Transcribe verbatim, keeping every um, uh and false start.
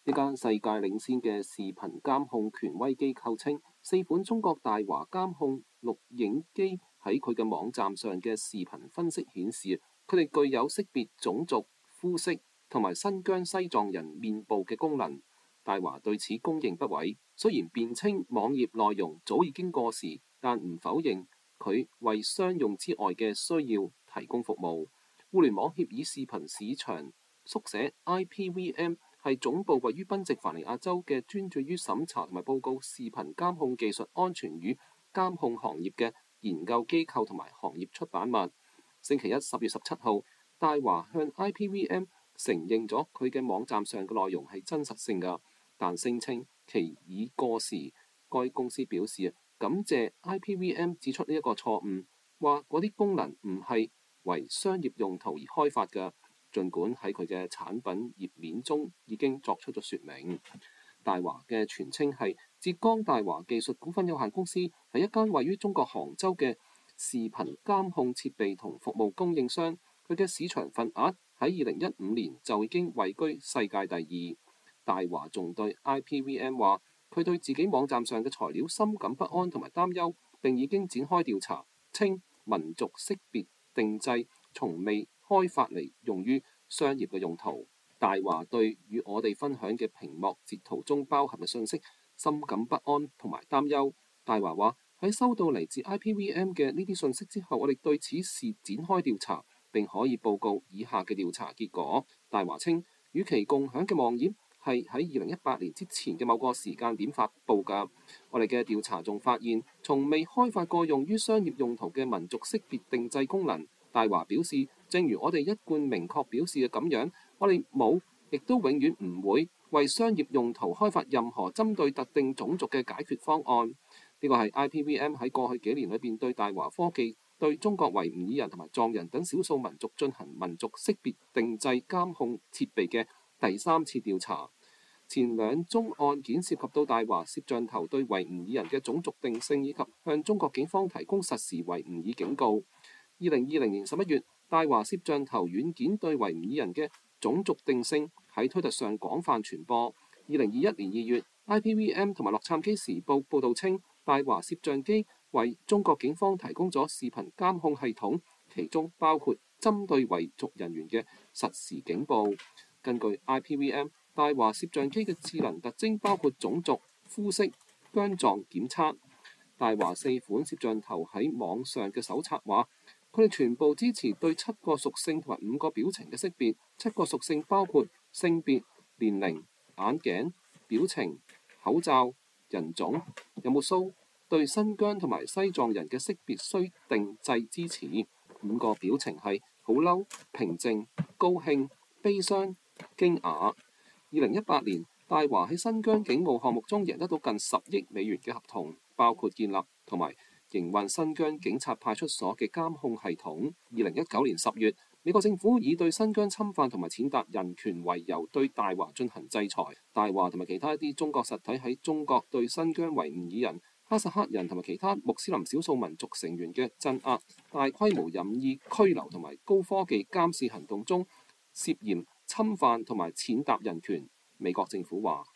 一間世界領先嘅視頻監控權威機構稱，四款中國大華監控錄影機喺佢嘅網站上嘅視頻分析顯示，佢哋具有識別種族、膚色同埋新疆西藏人面部嘅功能。大華對此供認不諱，雖然辯稱網頁內容早已經過時，但唔否認佢為商用之外嘅需要提供服務。互聯網協議視頻市場縮寫 I P V M 係總部位於賓夕凡尼亞州嘅專注於審查同埋報告視頻監控技術安全與監控行業嘅研究機構同埋行業出版物。星期一十月十七號，大華向 I P V M 承認咗佢嘅網站上嘅內容係真實性㗎，但聲稱其已過時。該公司表示感謝 I P V M 指出呢一個錯誤，話嗰啲功能唔係為商業用途而開發嘅。儘管喺佢嘅產品頁面中已經作出咗説明。大華嘅全稱係浙江大華技術股份有限公司，係一間位於中國杭州嘅視頻監控設備同服務供應商。佢嘅市場份額喺二零一五年就已經位居世界第二。大華仲對 I P V M 話，佢對自己網站上嘅材料深感不安同埋擔憂，並已經展開調查，稱民族識別定製從未開發嚟用於商業嘅用途。大華對與我哋分享嘅屏幕截圖中包含嘅信息深感不安同埋擔憂。大華話，喺收到嚟自 I P V M 嘅呢啲信息之後，我哋對此事展開調查，並可以報告以下嘅調查結果。大華稱，與其共享嘅網頁係喺二零一八年之前嘅某個時間點發布㗎。我哋嘅調查仲發現，從未開發過用於商業用途嘅民族識別定製功能。大華表示，正如我哋一貫明確表示嘅咁樣，我哋冇，亦都永遠唔會為商業用途開發任何針對特定種族嘅解決方案。呢個係 I P V M 喺過去幾年裏邊對大華科技對中國維吾爾人同埋藏人等少數民族進行民族識別定製監控設備嘅第三次調查。前兩宗案件涉及到大華攝像頭對維吾爾人嘅種族定性，以及向中國警方提供實時維吾爾警告。二零二零年十一月，大華攝像頭軟件對維吾爾人嘅種族定性喺推特上廣泛傳播。二零二一年二月 ，I P V M 同埋洛杉磯時報報導稱，大華攝像機為中國警方提供咗視頻監控系統，其中包括針對維族人員嘅實時警報。根據 I P V M， 大華攝像機嘅智能特徵包括種族、膚色、疆狀檢測。大華四款攝像頭喺網上嘅手冊話，佢哋全部支持對七個屬性同埋五個表情嘅識別。七個屬性包括性別、年齡、眼鏡、表情、口罩、人種、有冇鬚。對新疆同埋西藏人嘅識別需定製支持。五個表情係好嬲、平靜、高興、悲傷、驚訝。二零一八年，大華喺新疆警務項目中贏得到近十億美元嘅合同，包括建立同埋營運新疆警察派出所嘅監控系統。二零一九年十月，美國政府以對新疆侵犯同埋踐踏人權為由，對大華進行制裁。大華同埋其他一啲中國實體喺中國對新疆維吾爾人、哈薩克人同埋其他穆斯林少數民族成員嘅鎮壓、大規模任意拘留同埋高科技監視行動中，涉嫌侵犯同埋踐踏人權。美國政府話。